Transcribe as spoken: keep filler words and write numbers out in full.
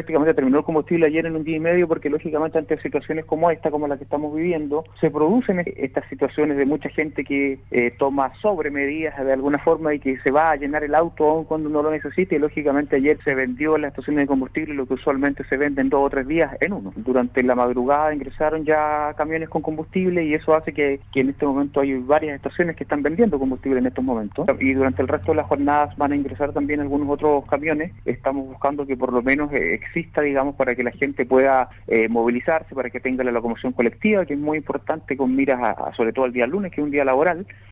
prácticamente terminó el combustible ayer en un día y medio, porque lógicamente ante situaciones como esta, como la que estamos viviendo, se producen estas situaciones de mucha gente que eh, toma sobremedidas de alguna forma y que se va a llenar el auto aún cuando no lo necesite, y lógicamente ayer se vendió en las estaciones de combustible lo que usualmente se vende en dos o tres días en uno. Durante la madrugada ingresaron ya camiones con combustible y eso hace que, que en este momento hay varias estaciones que están vendiendo combustible en estos momentos, y durante el resto de las jornadas van a ingresar también algunos otros camiones. Estamos buscando que por lo menos eh, exista, digamos, para que la gente pueda eh, movilizarse, para que tenga la locomoción colectiva, que es muy importante con miras a, a sobre todo al día lunes, que es un día laboral.